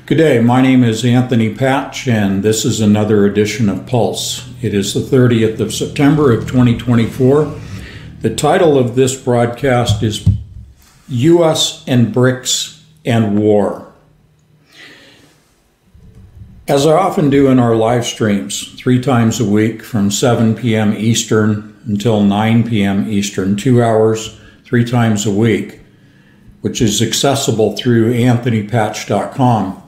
Good day, my name is Anthony Patch, and this is another edition of Pulse. It is the 30th of September of 2024. The title of this broadcast is U.S. and BRICS and War. As I often do in our live streams, 3 times a week from 7 p.m. Eastern until 9 p.m. Eastern, 2 hours, 3 times a week, which is accessible through anthonypatch.com.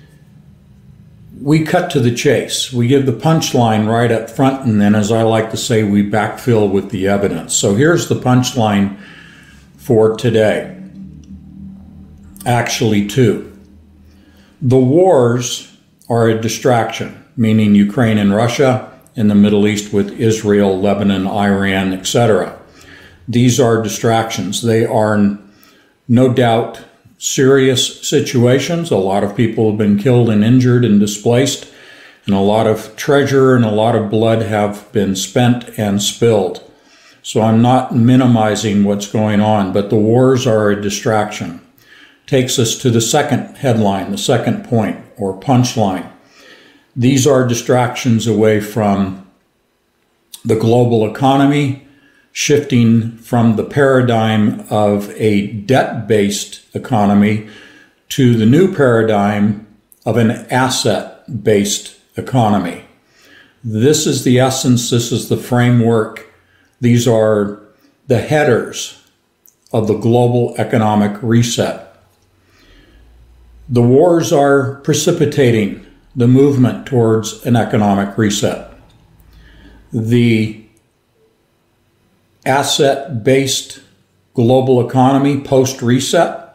We cut to the chase. We give the punchline right up front, and then, as I like to say, we backfill with the evidence. So here's the punchline for today. Actually, 2. The wars are a distraction, meaning Ukraine and Russia, in the Middle East with Israel, Lebanon, Iran, etc. These are distractions. They are no doubt serious situations. A lot of people have been killed and injured and displaced, and a lot of treasure and a lot of blood have been spent and spilled. So I'm not minimizing what's going on, but the wars are a distraction. Takes us to the second headline, the second point or punchline. These are distractions away from the global economy, shifting from the paradigm of a debt-based economy to the new paradigm of an asset-based economy. This is the essence, this is the framework, these are the headers of the global economic reset. The wars are precipitating the movement towards an economic reset. The asset-based global economy post-reset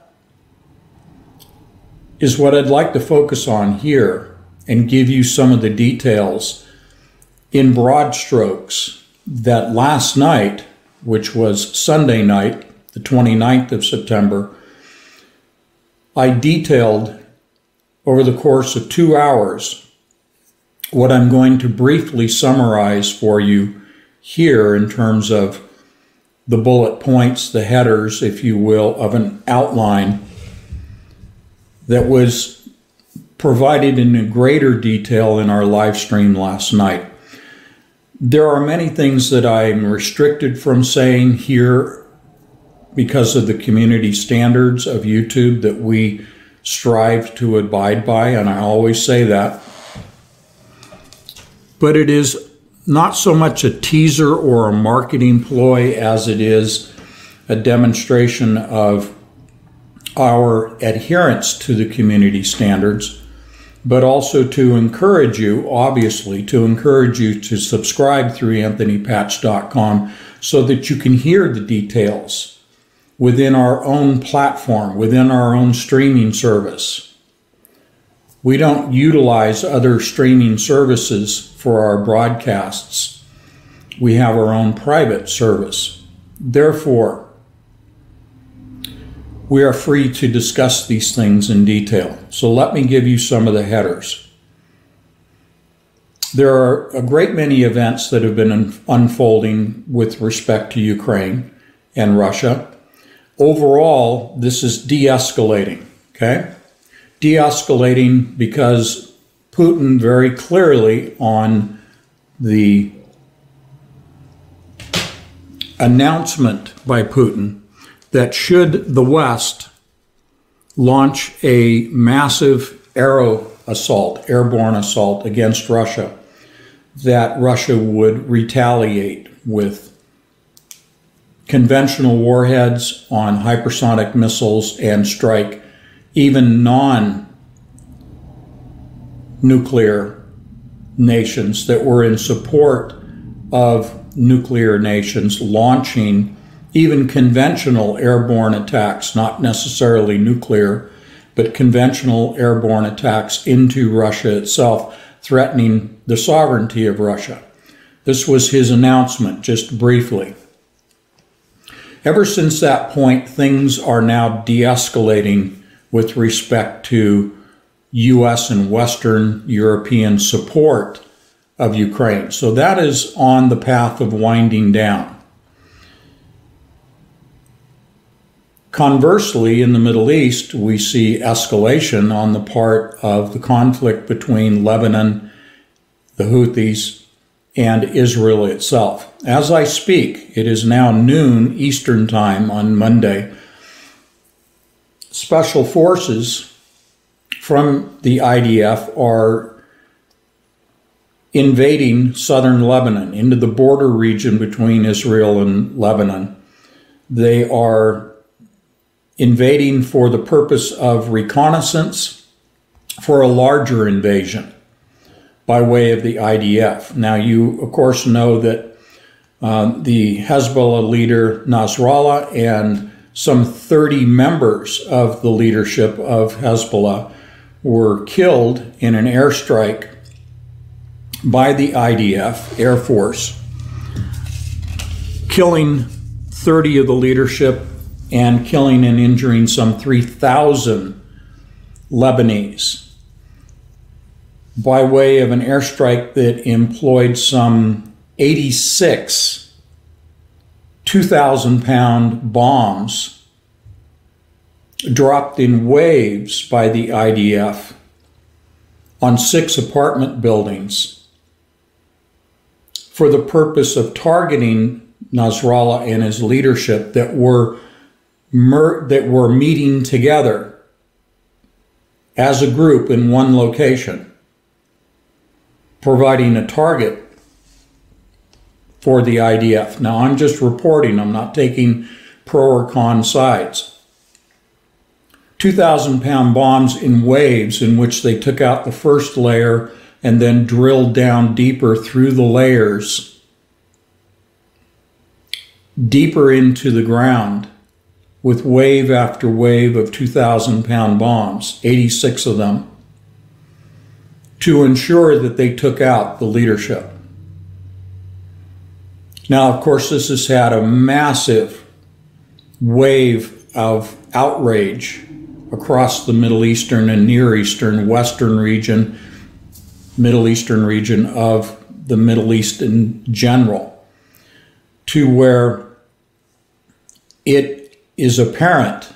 is what I'd like to focus on here and give you some of the details in broad strokes that last night, which was Sunday night, the 29th of September, I detailed over the course of 2 hours what I'm going to briefly summarize for you here in terms of the bullet points, the headers, if you will, of an outline that was provided in greater detail in our live stream last night. There are many things that I'm restricted from saying here because of the community standards of YouTube that we strive to abide by, and I always say that. But it is not so much a teaser or a marketing ploy as it is a demonstration of our adherence to the community standards, but also to encourage you, obviously, to subscribe through anthonypatch.com so that you can hear the details within our own platform, within our own streaming service. We don't utilize other streaming services for our broadcasts. We have our own private service. Therefore, we are free to discuss these things in detail. So let me give you some of the headers. There are a great many events that have been unfolding with respect to Ukraine and Russia. Overall, this is de-escalating, okay? De-escalating because Putin very clearly on the announcement by Putin that should the West launch a massive airborne assault against Russia, that Russia would retaliate with conventional warheads on hypersonic missiles and strike even non-nuclear nations that were in support of nuclear nations launching even conventional airborne attacks, not necessarily nuclear, but conventional airborne attacks into Russia itself, threatening the sovereignty of Russia. This was his announcement, just briefly. Ever since that point, things are now de-escalating with respect to U.S. and Western European support of Ukraine. So that is on the path of winding down. Conversely, in the Middle East, we see escalation on the part of the conflict between Lebanon, the Houthis, and Israel itself. As I speak, it is now noon Eastern Time on Monday. Special forces from the IDF are invading southern Lebanon into the border region between Israel and Lebanon. They are invading for the purpose of reconnaissance for a larger invasion by way of the IDF. Now, you, of course, know that the Hezbollah leader Nasrallah and some 30 members of the leadership of Hezbollah were killed in an airstrike by the IDF Air Force, killing 30 of the leadership and killing and injuring some 3,000 Lebanese by way of an airstrike that employed some 86 2,000-pound bombs dropped in waves by the IDF on 6 apartment buildings for the purpose of targeting Nasrallah and his leadership that were meeting together as a group in one location, providing a target for the IDF. Now, I'm just reporting. I'm not taking pro or con sides. 2,000-pound bombs in waves in which they took out the first layer and then drilled down deeper through the layers, deeper into the ground, with wave after wave of 2,000-pound bombs, 86 of them, to ensure that they took out the leadership. Now, of course, this has had a massive wave of outrage across the Middle Eastern and Near Eastern, Western region, Middle Eastern region of the Middle East in general, to where it is apparent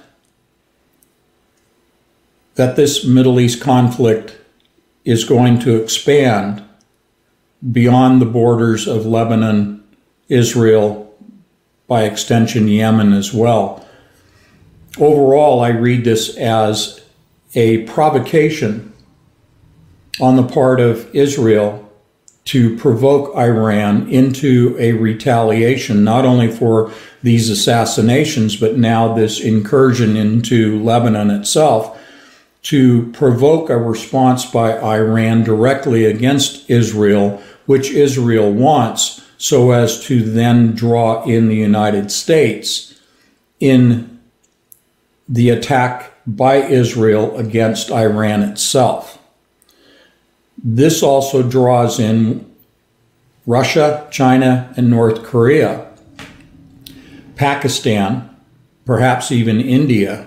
that this Middle East conflict is going to expand beyond the borders of Lebanon, Israel, by extension Yemen as well. Overall, I read this as a provocation on the part of Israel to provoke Iran into a retaliation, not only for these assassinations, but now this incursion into Lebanon itself, to provoke a response by Iran directly against Israel, which Israel wants, so as to then draw in the United States in the attack by Israel against Iran itself. This also draws in Russia, China, and North Korea, Pakistan, perhaps even India,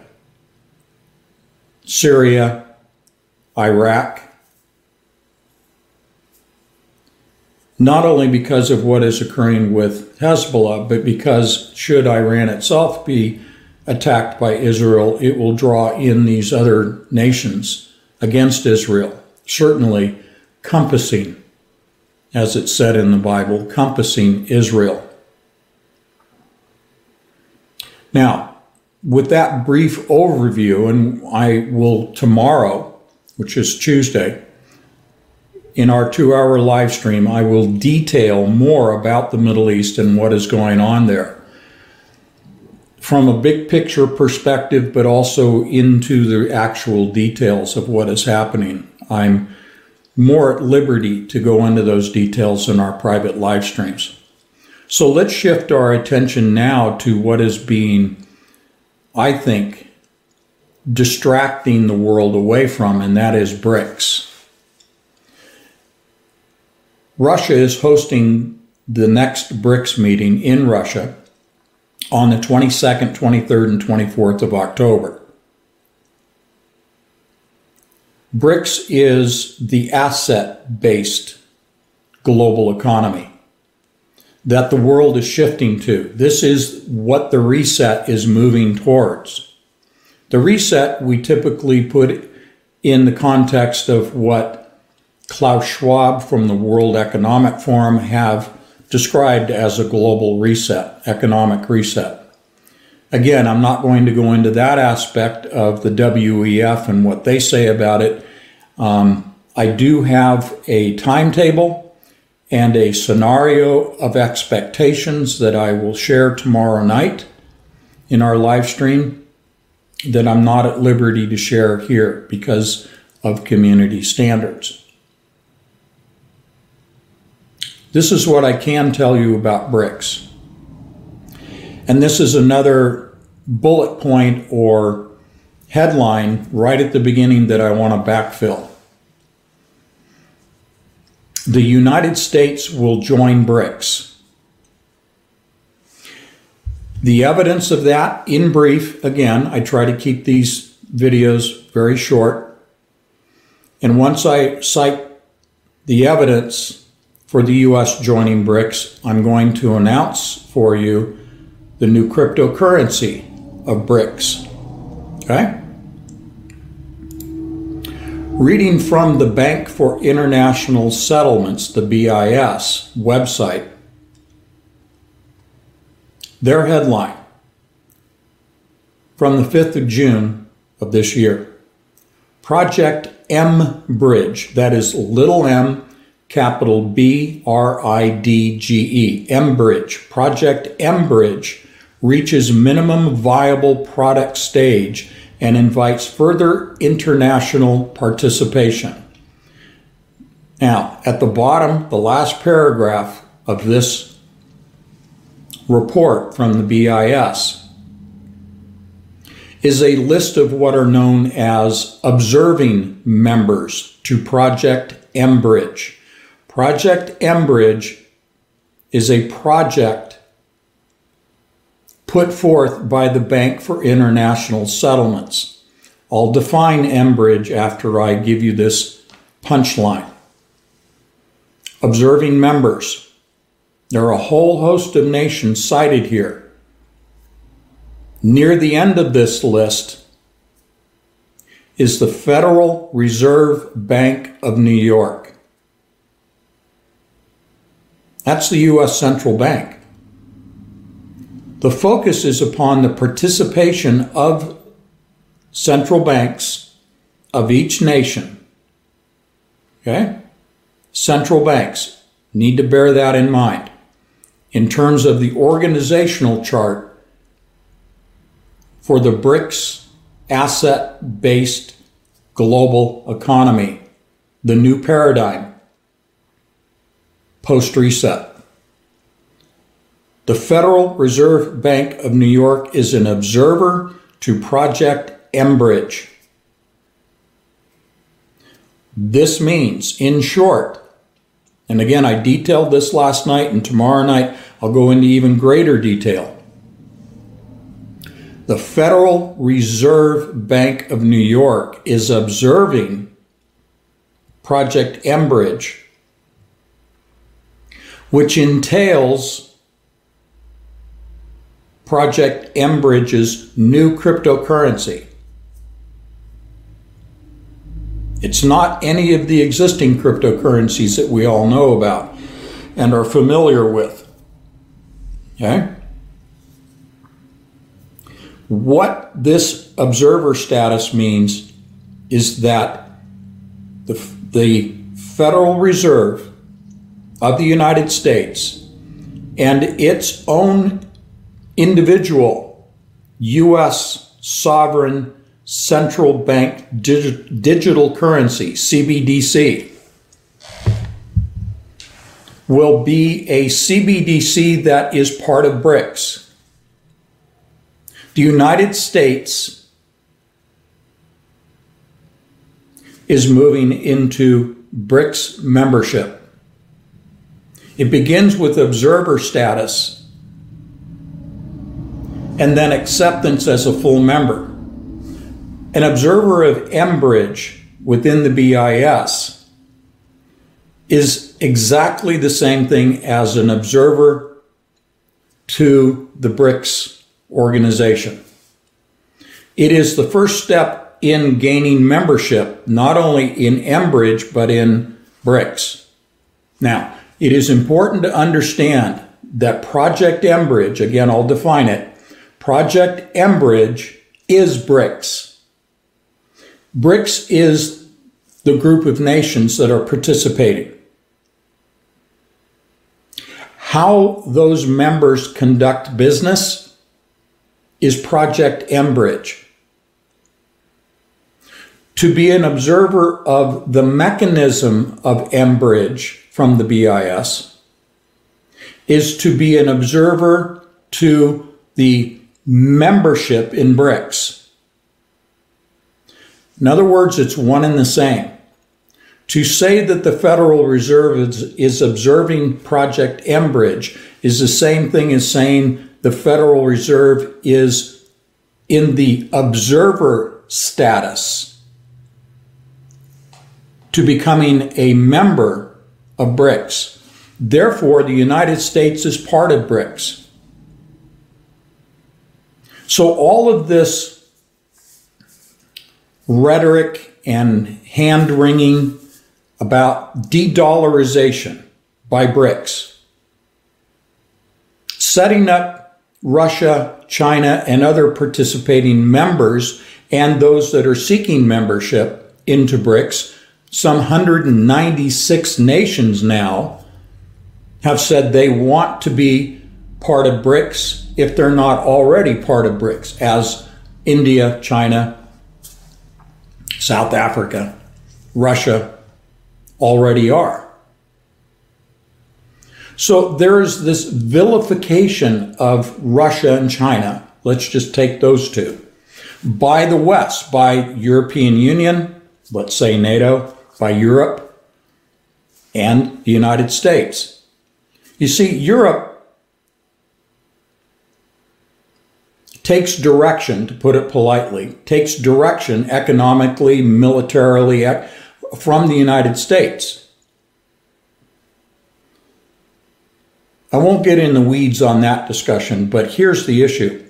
Syria, Iraq, not only because of what is occurring with Hezbollah, but because should Iran itself be attacked by Israel, it will draw in these other nations against Israel, certainly compassing, as it's said in the Bible, compassing Israel. Now, with that brief overview, and I will tomorrow, which is Tuesday, in our 2-hour live stream, I will detail more about the Middle East and what is going on there from a big picture perspective, but also into the actual details of what is happening. I'm more at liberty to go into those details in our private live streams. So let's shift our attention now to what is being, I think, distracting the world away from, and that is BRICS. Russia is hosting the next BRICS meeting in Russia on the 22nd, 23rd, and 24th of October. BRICS is the asset-based global economy. that the world is shifting to. This is what the reset is moving towards. The reset we typically put in the context of what Klaus Schwab from the World Economic Forum have described as a global reset, economic reset. Again, I'm not going to go into that aspect of the WEF and what they say about it. I do have a timetable and a scenario of expectations that I will share tomorrow night in our live stream that I'm not at liberty to share here because of community standards. This is what I can tell you about BRICS. And this is another bullet point or headline right at the beginning that I want to backfill. The United States will join BRICS. The evidence of that, in brief, again, I try to keep these videos very short. And once I cite the evidence for the U.S. joining BRICS, I'm going to announce for you the new cryptocurrency of BRICS. Okay? Reading from the Bank for International Settlements, the BIS website, their headline from the 5th of June of this year, Project M-Bridge, that is little m, capital B-R-I-D-G-E, M-Bridge, Project M-Bridge reaches minimum viable product stage and invites further international participation. Now, at the bottom, the last paragraph of this report from the BIS is a list of what are known as observing members to Project M-Bridge. Project M-Bridge is a project put forth by the Bank for International Settlements. I'll define M-Bridge after I give you this punchline. Observing members. There are a whole host of nations cited here. Near the end of this list is the Federal Reserve Bank of New York. That's the U.S. Central Bank. The focus is upon the participation of central banks of each nation. Okay? Central banks. Need to bear that in mind. In terms of the organizational chart for the BRICS asset-based global economy, the new paradigm, post-reset. The Federal Reserve Bank of New York is an observer to Project M-Bridge. This means, in short, and again, I detailed this last night, and tomorrow night I'll go into even greater detail. The Federal Reserve Bank of New York is observing Project M-Bridge, which entails Project M-Bridge's new cryptocurrency. It's not any of the existing cryptocurrencies that we all know about and are familiar with. Okay? What this observer status means is that the Federal Reserve of the United States and its own individual U.S. sovereign central bank digital currency, CBDC, will be a CBDC that is part of BRICS. The United States is moving into BRICS membership. It begins with observer status and then acceptance as a full member. An observer of M-Bridge within the BIS is exactly the same thing as an observer to the BRICS organization. It is the first step in gaining membership, not only in Enbridge, but in BRICS. Now, it is important to understand that Project Enbridge, again, I'll define it, Project Enbridge is BRICS. BRICS is the group of nations that are participating. How those members conduct business is Project Enbridge. To be an observer of the mechanism of Enbridge from the BIS is to be an observer to the membership in BRICS. In other words, it's one and the same. To say that the Federal Reserve is observing Project Enbridge is the same thing as saying the Federal Reserve is in the observer status to becoming a member of BRICS. Therefore, the United States is part of BRICS. So all of this rhetoric and hand-wringing about de-dollarization by BRICS, setting up Russia, China, and other participating members and those that are seeking membership into BRICS, some 196 nations now have said they want to be part of BRICS if they're not already part of BRICS, as India, China, South Africa, Russia already are. So there's this vilification of Russia and China, let's just take those two, by the West, by European Union, let's say NATO, by Europe, and the United States. You see, Europe takes direction, to put it politely, takes direction economically, militarily, from the United States. I won't get in the weeds on that discussion, but here's the issue.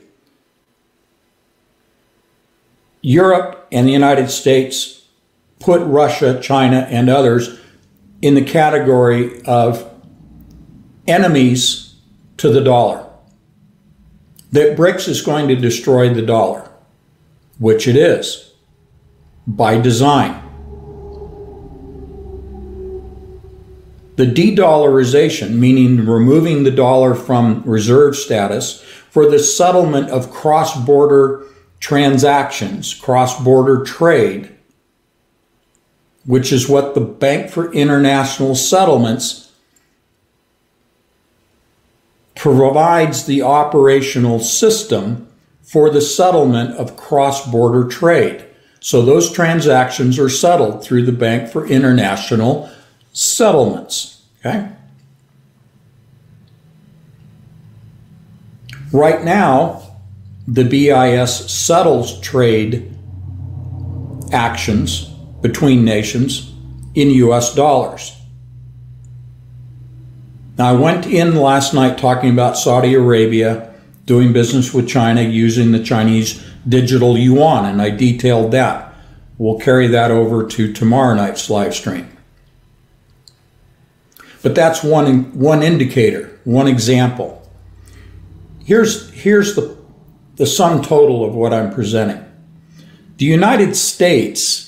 Europe and the United States put Russia, China, and others in the category of enemies to the dollar. That BRICS is going to destroy the dollar, which it is, by design. The de-dollarization, meaning removing the dollar from reserve status for the settlement of cross-border transactions, cross-border trade, which is what the Bank for International Settlements provides the operational system for the settlement of cross-border trade. So those transactions are settled through the Bank for International Settlements. Okay? Right now, the BIS settles trade actions between nations in US dollars. Now, I went in last night talking about Saudi Arabia doing business with China using the Chinese digital yuan, and I detailed that. We'll carry that over to tomorrow night's live stream. But that's one indicator, one example. Here's the sum total of what I'm presenting. The United States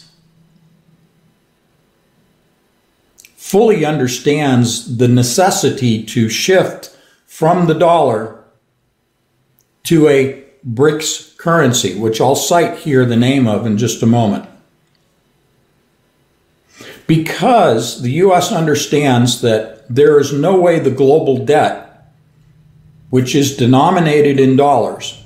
fully understands the necessity to shift from the dollar to a BRICS currency, which I'll cite here the name of in just a moment. Because the U.S. understands that there is no way the global debt, which is denominated in dollars,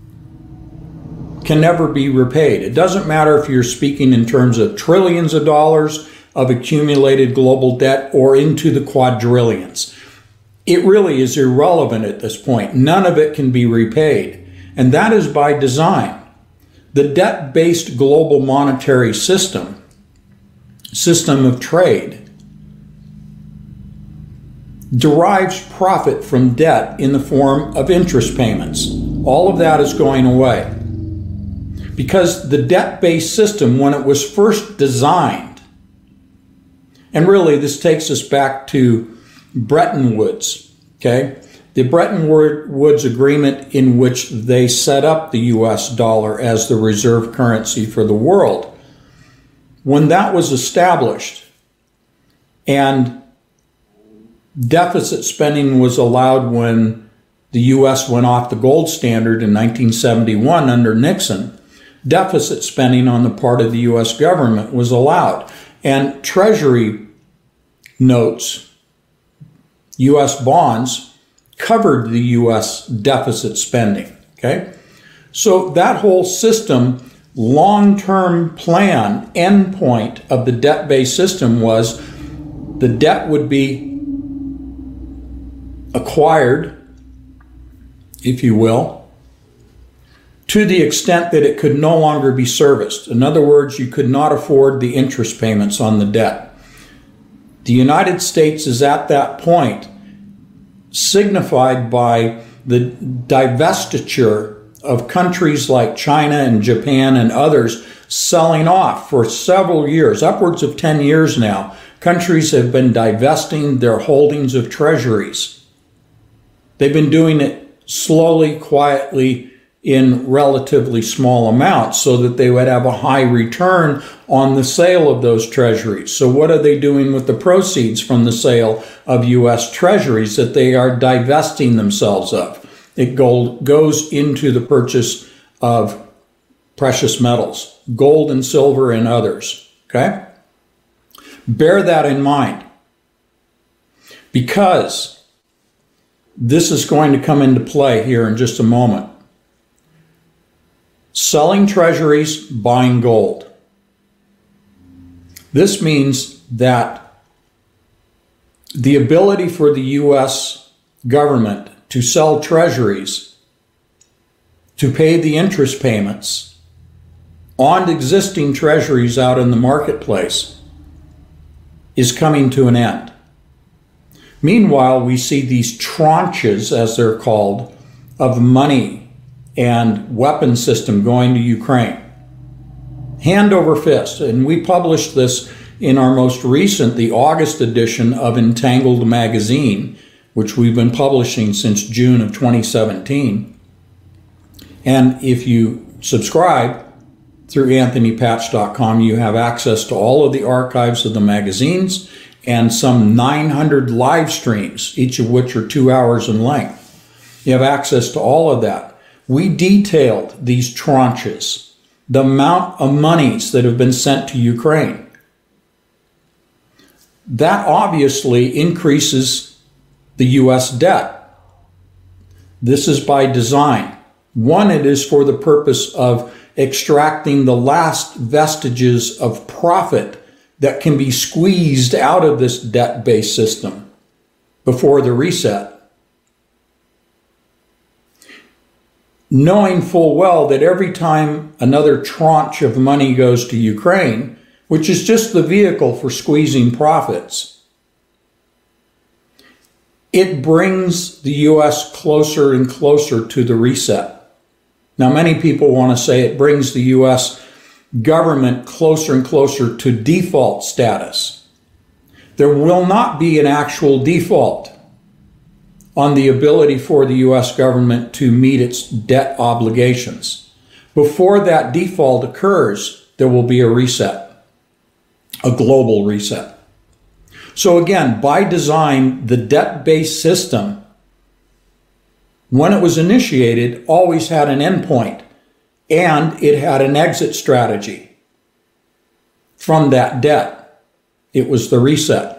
can never be repaid. It doesn't matter if you're speaking in terms of trillions of dollars of accumulated global debt or into the quadrillions. It really is irrelevant at this point. None of it can be repaid. And that is by design. The debt-based global monetary system of trade, derives profit from debt in the form of interest payments. All of that is going away. Because the debt-based system, when it was first designed, and really this takes us back to Bretton Woods, okay? The Bretton Woods Agreement, in which they set up the US dollar as the reserve currency for the world. When that was established and deficit spending was allowed when the US went off the gold standard in 1971 under Nixon, deficit spending on the part of the US government was allowed. And Treasury notes, US bonds, covered the US deficit spending. Okay? So that whole system, long-term plan, endpoint of the debt-based system was the debt would be acquired, if you will, to the extent that it could no longer be serviced. In other words, you could not afford the interest payments on the debt. The United States is at that point signified by the divestiture of countries like China and Japan and others selling off for several years, upwards of 10 years now. Countries have been divesting their holdings of treasuries. They've been doing it slowly, quietly, in relatively small amounts so that they would have a high return on the sale of those treasuries. So what are they doing with the proceeds from the sale of U.S. treasuries that they are divesting themselves of? It goes into the purchase of precious metals, gold and silver and others. Okay? Bear that in mind, because this is going to come into play here in just a moment. Selling treasuries, buying gold. This means that the ability for the U.S. government to sell treasuries to pay the interest payments on existing treasuries out in the marketplace is coming to an end. Meanwhile, we see these tranches, as they're called, of money and weapon system going to Ukraine. Hand over fist. And we published this in our most recent, the August edition of Entangled Magazine, which we've been publishing since June of 2017. And if you subscribe through anthonypatch.com, you have access to all of the archives of the magazines and some 900 live streams, each of which are 2 hours in length. You have access to all of that. We detailed these tranches, the amount of monies that have been sent to Ukraine. That obviously increases the U.S. debt. This is by design. One, it is for the purpose of extracting the last vestiges of profit that can be squeezed out of this debt-based system before the reset. Knowing full well that every time another tranche of money goes to Ukraine, which is just the vehicle for squeezing profits, it brings the U.S. closer and closer to the reset. Now, many people want to say it brings the U.S. government closer and closer to default status. There will not be an actual default on the ability for the U.S. government to meet its debt obligations. Before that default occurs, there will be a reset, a global reset. So again, by design, the debt-based system, when it was initiated, always had an endpoint, and it had an exit strategy from that debt. It was the reset.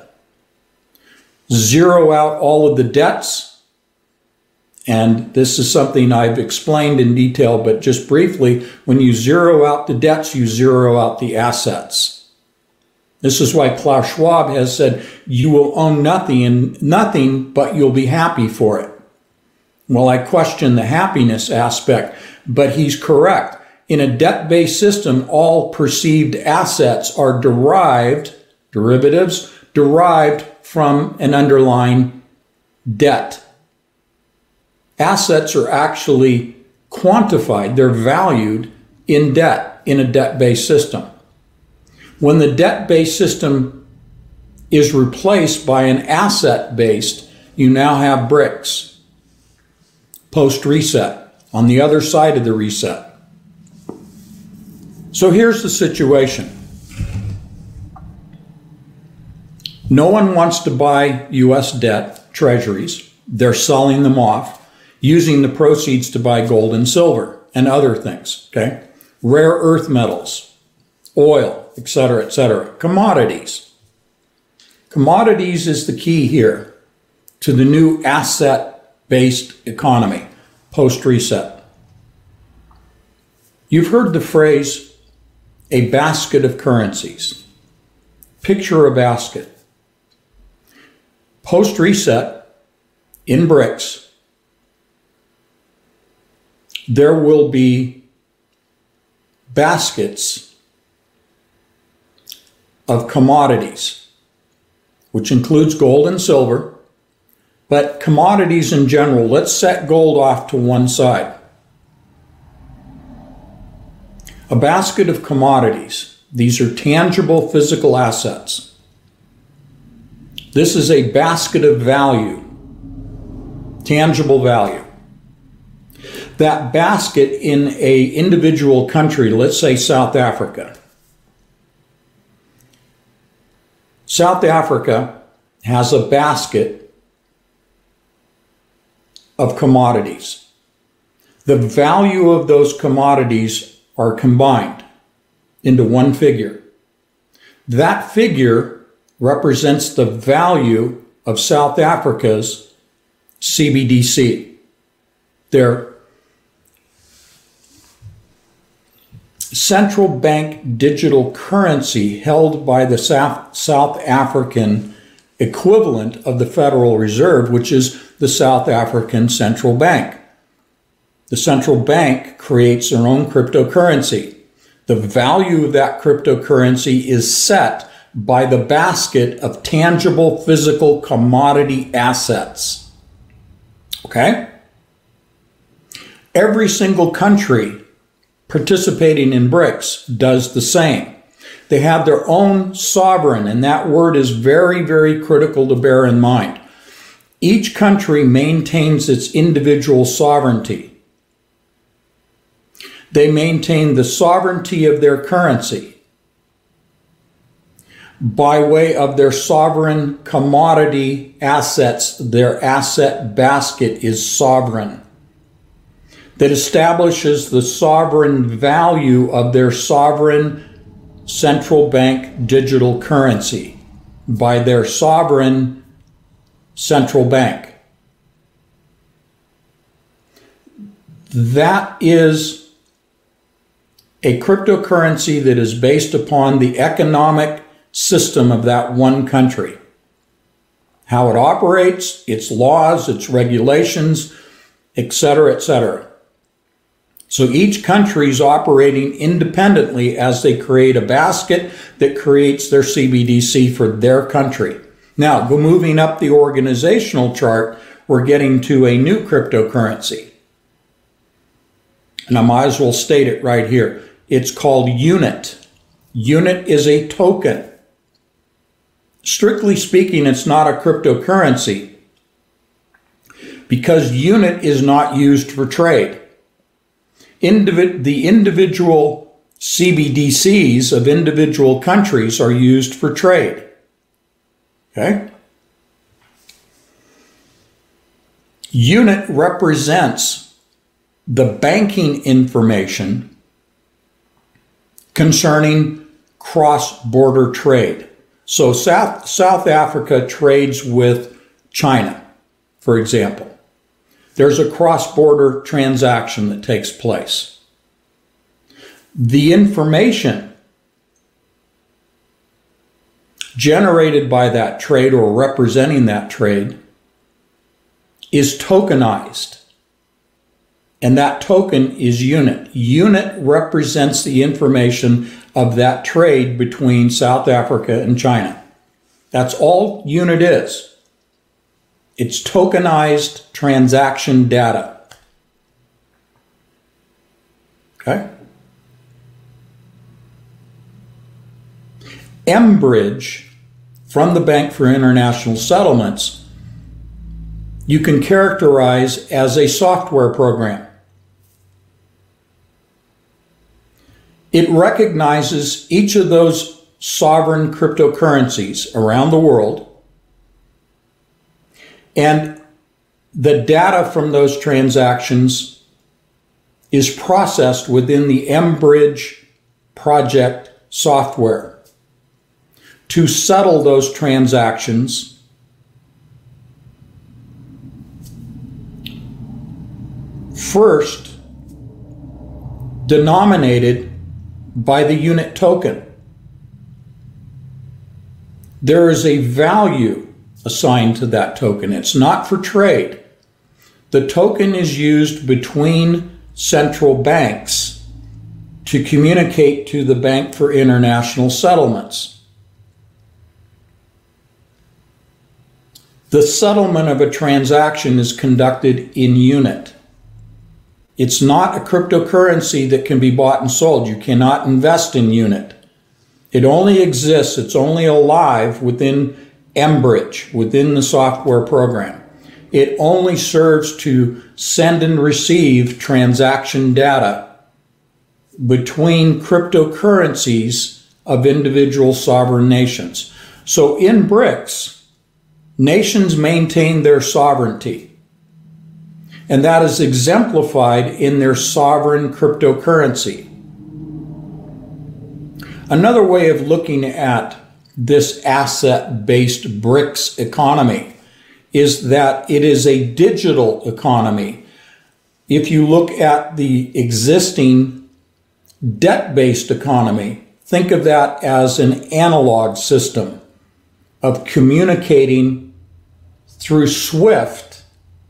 Zero out all of the debts. And this is something I've explained in detail, but just briefly, when you zero out the debts, you zero out the assets. This is why Klaus Schwab has said, you will own nothing, but you'll be happy for it. Well, I question the happiness aspect, but he's correct. In a debt-based system, all perceived assets are derivatives derived from an underlying debt. Assets are actually quantified, they're valued in debt, in a debt-based system. When the debt-based system is replaced by an asset-based, you now have BRICS, post-reset, on the other side of the reset. So here's the situation. No one wants to buy U.S. debt, treasuries. They're selling them off, using the proceeds to buy gold and silver and other things, okay? Rare earth metals, oil, etc., etc. Commodities. Commodities is the key here to the new asset-based economy, post-reset. You've heard the phrase, a basket of currencies. Picture a basket. Post-reset, in BRICS, there will be baskets of commodities, which includes gold and silver, but commodities in general. Let's set gold off to one side. A basket of commodities. These are tangible physical assets. This is a basket of value, tangible value. That basket in an individual country, let's say South Africa. South Africa has a basket of commodities. The value of those commodities are combined into one figure. That figure represents the value of South Africa's CBDC, their central bank digital currency held by the South African equivalent of the Federal Reserve, which is the South African Central Bank. The central bank creates their own cryptocurrency. The value of that cryptocurrency is set by the basket of tangible physical commodity assets. Okay? Every single country participating in BRICS does the same. They have their own sovereign, and that word is very, very critical to bear in mind. Each country maintains its individual sovereignty. They maintain the sovereignty of their currency by way of their sovereign commodity assets. Their asset basket is sovereign. That establishes the sovereign value of their sovereign central bank digital currency by their sovereign central bank. That is a cryptocurrency that is based upon the economic system of that one country. How it operates, its laws, its regulations, etc., etc. So each country is operating independently as they create a basket that creates their CBDC for their country. Now, moving up the organizational chart, we're getting to a new cryptocurrency. And I might as well state it right here. It's called UNIT. UNIT is a token. Strictly speaking, it's not a cryptocurrency because UNIT is not used for trade. The individual CBDCs of individual countries are used for trade. Okay? UNIT represents the banking information concerning cross-border trade. So South Africa trades with China, for example. There's a cross-border transaction that takes place. The information generated by that trade or representing that trade is tokenized. And that token is UNIT. UNIT represents the information of that trade between South Africa and China. That's all UNIT is. It's tokenized transaction data. Okay? mBridge, from the Bank for International Settlements, you can characterize as a software program. It recognizes each of those sovereign cryptocurrencies around the world, and the data from those transactions is processed within the mBridge project software. To settle those transactions, first denominated by the unit token. There is a value assigned to that token. It's not for trade. The token is used between central banks to communicate to the Bank for International Settlements. The settlement of a transaction is conducted in unit. It's not a cryptocurrency that can be bought and sold. You cannot invest in unit. It only exists, it's only alive within mBridge, within the software program. It only serves to send and receive transaction data between cryptocurrencies of individual sovereign nations. So in BRICS, nations maintain their sovereignty, and that is exemplified in their sovereign cryptocurrency. Another way of looking at this asset-based BRICS economy is that it is a digital economy. If you look at the existing debt-based economy, think of that as an analog system of communicating through SWIFT,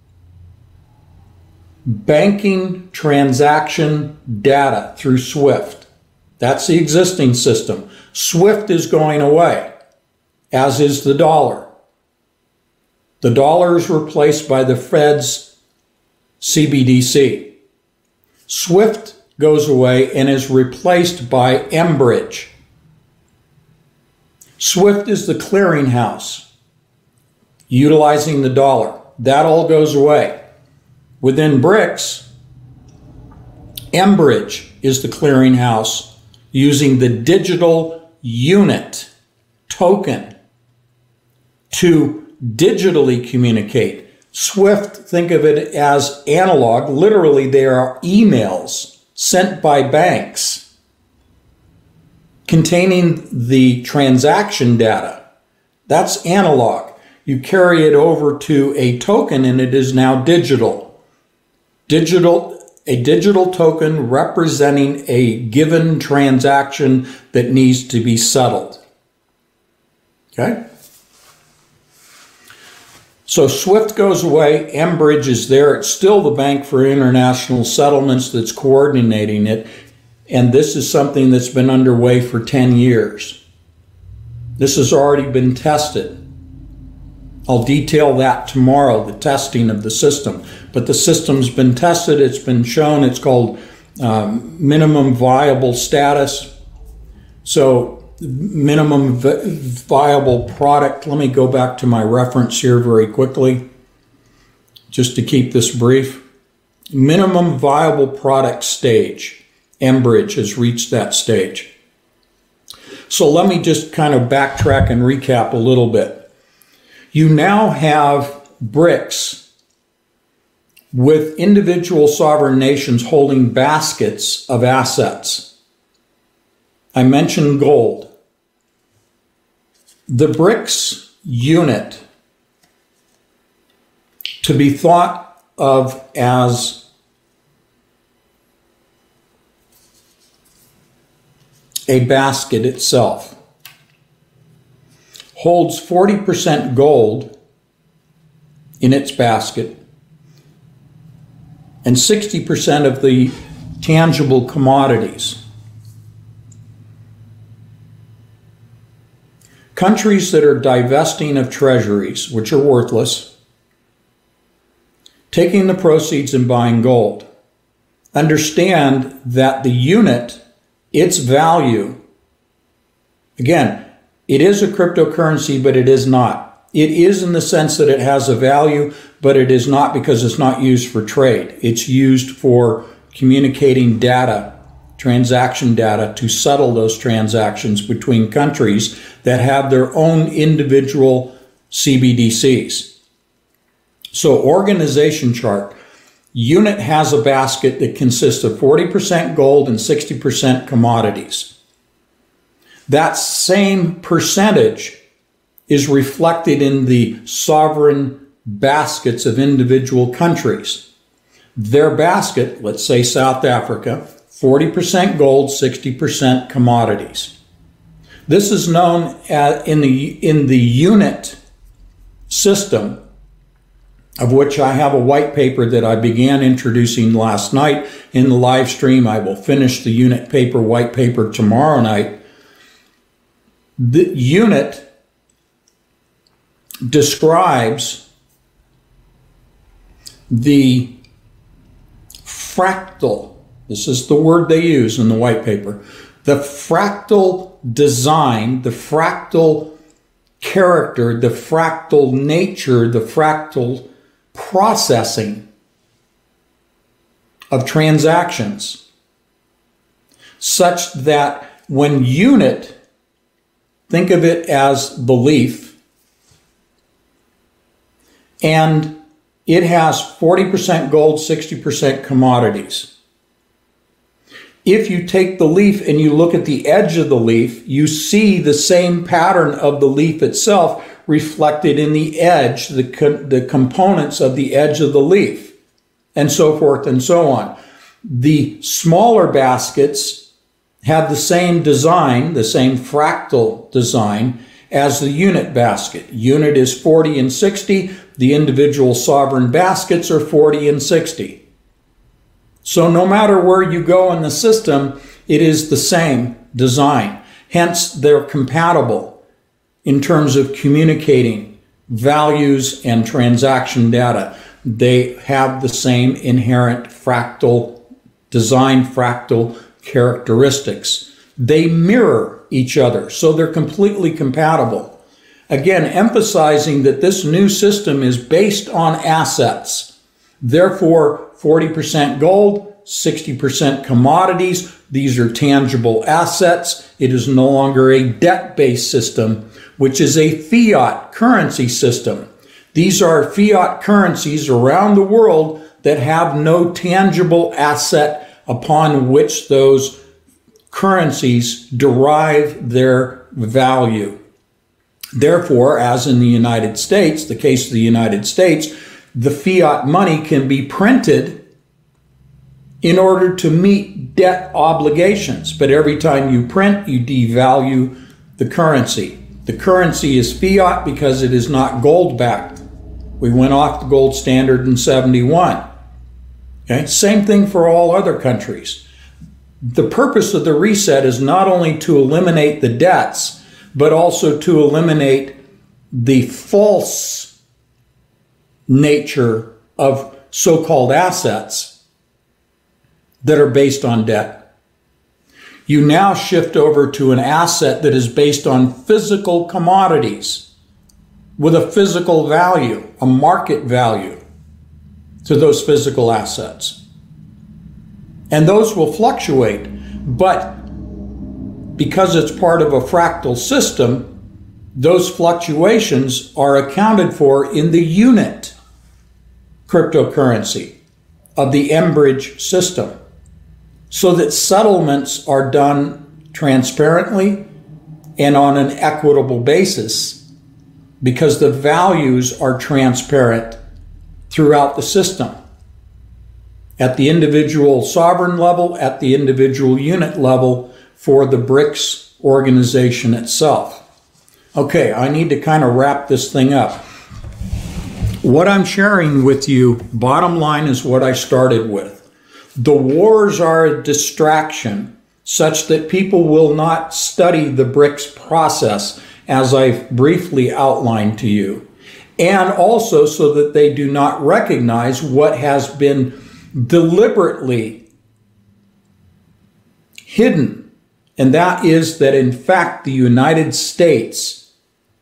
banking transaction data through SWIFT. That's the existing system. SWIFT is going away, as is the dollar. The dollar is replaced by the Fed's CBDC. SWIFT goes away and is replaced by mBridge. SWIFT is the clearinghouse utilizing the dollar. That all goes away. Within BRICS, mBridge is the clearinghouse using the digital unit token to digitally communicate. SWIFT, think of it as analog. Literally, they are emails sent by banks containing the transaction data. That's analog. You carry it over to a token and it is now digital. A digital token representing a given transaction that needs to be settled. Okay? So SWIFT goes away, mBridge is there. It's still the Bank for International Settlements that's coordinating it, and this is something that's been underway for 10 years. This has already been tested. I'll detail that tomorrow, the testing of the system. But the system's been tested, it's been shown, it's called minimum viable status. So minimum viable product, let me go back to my reference here very quickly, just to keep this brief. Minimum viable product stage. mBridge has reached that stage. So let me just kind of backtrack and recap a little bit. You now have BRICS with individual sovereign nations holding baskets of assets. I mentioned gold. The BRICS unit, to be thought of as a basket itself, holds 40% gold in its basket and 60% of the tangible commodities. Countries that are divesting of treasuries, which are worthless, taking the proceeds and buying gold. Understand that the unit, its value, again, it is a cryptocurrency, but it is not. It is in the sense that it has a value, but it is not because it's not used for trade. It's used for communicating data, transaction data, to settle those transactions between countries that have their own individual CBDCs. So organization chart. Unit has a basket that consists of 40% gold and 60% commodities. That same percentage is reflected in the sovereign baskets of individual countries. Their basket, let's say South Africa, 40% gold, 60% commodities. This is known as, in the unit system, of which I have a white paper that I began introducing last night in the live stream. I will finish the unit paper, white paper, tomorrow night. The unit describes the fractal, this is the word they use in the white paper, the fractal design, the fractal character, the fractal nature, the fractal processing of transactions, such that when unit, think of it as belief, and it has 40% gold, 60% commodities. If you take the leaf and you look at the edge of the leaf, you see the same pattern of the leaf itself reflected in the edge, the components of the edge of the leaf, and so forth and so on. The smaller baskets have the same design, the same fractal design as the unit basket. Unit is 40 and 60. The individual sovereign baskets are 40 and 60. So no matter where you go in the system, it is the same design. Hence, they're compatible in terms of communicating values and transaction data. They have the same inherent fractal design, fractal characteristics. They mirror each other, so they're completely compatible. Again, emphasizing that this new system is based on assets. Therefore, 40% gold, 60% commodities. These are tangible assets. It is no longer a debt-based system, which is a fiat currency system. These are fiat currencies around the world that have no tangible asset upon which those currencies derive their value. Therefore, as in the United States, the case of the United States, the fiat money can be printed in order to meet debt obligations. But every time you print, you devalue the currency. The currency is fiat because it is not gold-backed. We went off the gold standard in 71. Okay? Same thing for all other countries. The purpose of the reset is not only to eliminate the debts, but also to eliminate the false nature of so-called assets that are based on debt. You now shift over to an asset that is based on physical commodities with a physical value, a market value to those physical assets. And those will fluctuate, but because it's part of a fractal system, those fluctuations are accounted for in the unit cryptocurrency of the Enbridge system, so that settlements are done transparently and on an equitable basis, because the values are transparent throughout the system, at the individual sovereign level, at the individual unit level for the BRICS organization itself. Okay, I need to kind of wrap this thing up. What I'm sharing with you, bottom line, is what I started with. The wars are a distraction such that people will not study the BRICS process as I've briefly outlined to you. and also so that they do not recognize what has been deliberately hidden, and that is that in fact the United States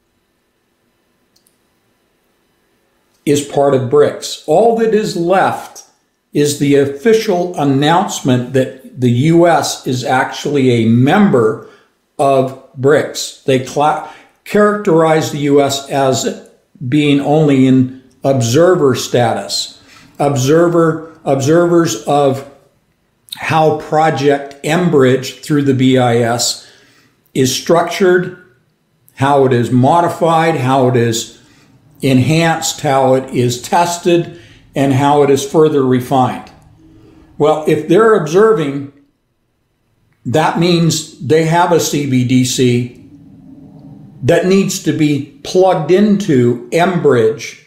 is part of BRICS. All that is left is the official announcement that the U.S. is actually a member of BRICS. They characterize the U.S. as being only in observer status. Observers of how Project Enbridge through the BIS is structured, how it is modified, how it is enhanced, how it is tested, and how it is further refined. Well, if they're observing, that means they have a CBDC that needs to be plugged into Enbridge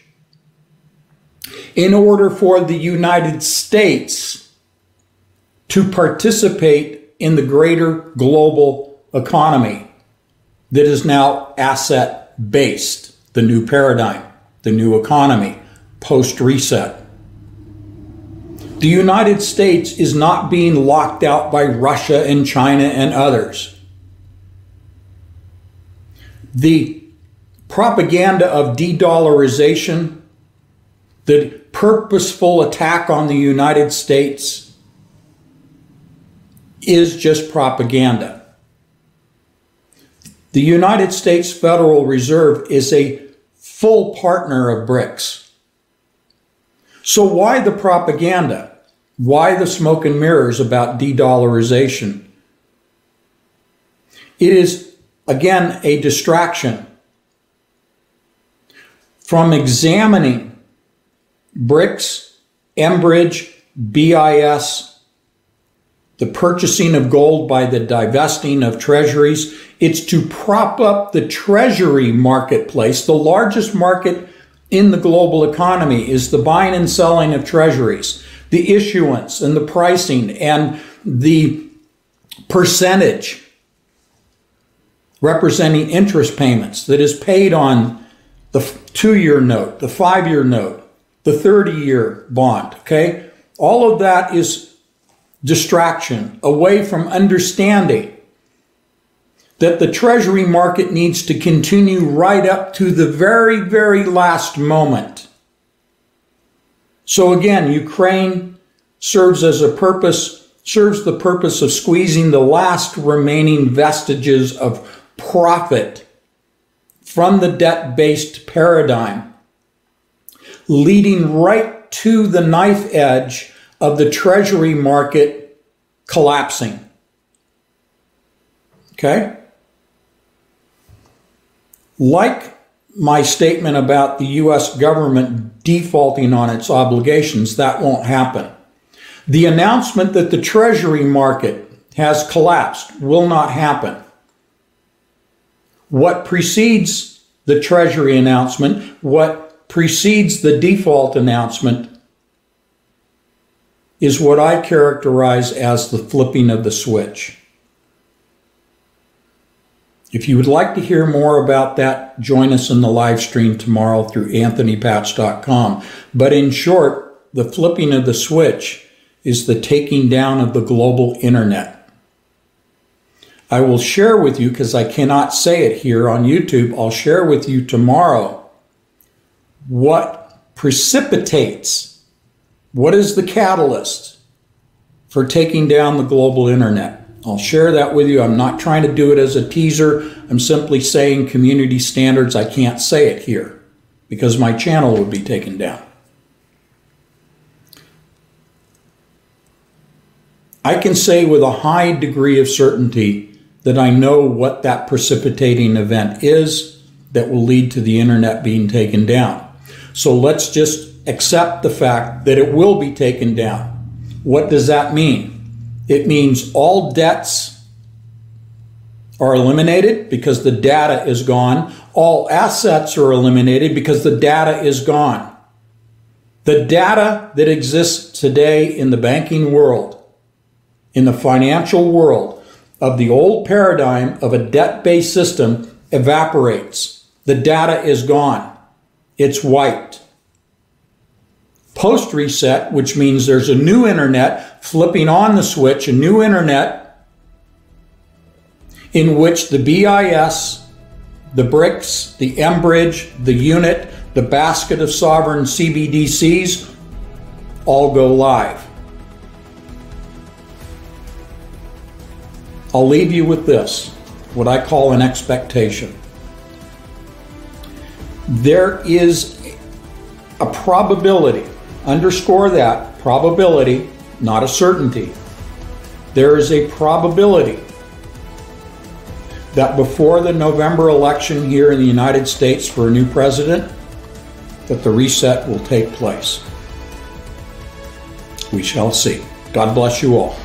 in order for the United States to participate in the greater global economy that is now asset-based, the new paradigm, the new economy, post-reset. The United States is not being locked out by Russia and China and others. The propaganda of de-dollarization, the purposeful attack on the United States, is just propaganda. The United States Federal Reserve is a full partner of BRICS. So why the propaganda? Why the smoke and mirrors about de-dollarization? It is, again, a distraction from examining BRICS, Enbridge, BIS, the purchasing of gold by the divesting of treasuries. It's to prop up the treasury marketplace. The largest market in the global economy is the buying and selling of treasuries, the issuance and the pricing and the percentage representing interest payments that is paid on the 2-year note, the 5-year note, the 30-year bond, okay? All of that is distraction away from understanding that the treasury market needs to continue right up to the very, very last moment. So again, Ukraine serves the purpose of squeezing the last remaining vestiges of profit from the debt-based paradigm, leading right to the knife edge of the treasury market collapsing. Okay? Like my statement about the U.S. government defaulting on its obligations, that won't happen. The announcement that the treasury market has collapsed will not happen. What precedes the treasury announcement, what precedes the default announcement, is what I characterize as the flipping of the switch. If you would like to hear more about that, join us in the live stream tomorrow through anthonypatch.com. But in short, the flipping of the switch is the taking down of the global internet. I will share with you, because I cannot say it here on YouTube, I'll share with you tomorrow what precipitates, what is the catalyst for taking down the global internet. I'll share that with you. I'm not trying to do it as a teaser. I'm simply saying community standards. I can't say it here because my channel would be taken down. I can say with a high degree of certainty that I know what that precipitating event is that will lead to the internet being taken down. So let's just accept the fact that it will be taken down. What does that mean? It means all debts are eliminated because the data is gone. All assets are eliminated because the data is gone. The data that exists today in the banking world, in the financial world, of the old paradigm of a debt-based system evaporates. The data is gone. it's wiped. Post-reset, which means there's a new internet, flipping on the switch, a new internet in which the BIS, the BRICS, the MBridge, the UNIT, the basket of sovereign CBDCs all go live. I'll leave you with this, what I call an expectation. There is a probability, underscore that, probability, not a certainty. There is a probability that before the November election here in the United States for a new president, that the reset will take place. We shall see. God bless you all.